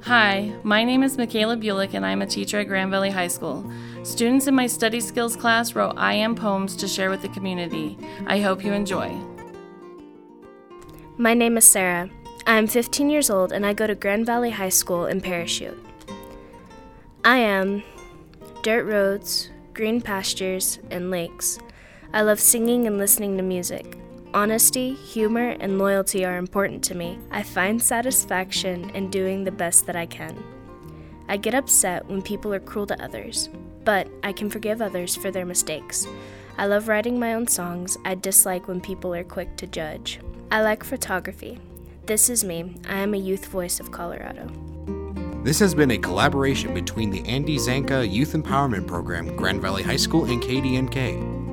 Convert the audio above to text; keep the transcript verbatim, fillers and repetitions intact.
Hi, my name is Michaela Bulick and I'm a teacher at Grand Valley High School. Students in my study skills class wrote I Am poems to share with the community. I hope you enjoy. My name is Sarah. I am fifteen years old and I go to Grand Valley High School in Parachute. I am dirt roads, green pastures, and lakes. I love singing and listening to music. Honesty, humor, and loyalty are important to me. I find satisfaction in doing the best that I can. I get upset when people are cruel to others, but I can forgive others for their mistakes. I love writing my own songs. I dislike when people are quick to judge. I like photography. This is me. I am a youth voice of Colorado. This has been a collaboration between the Andy Zanka Youth Empowerment Program, Grand Valley High School, and K D N K.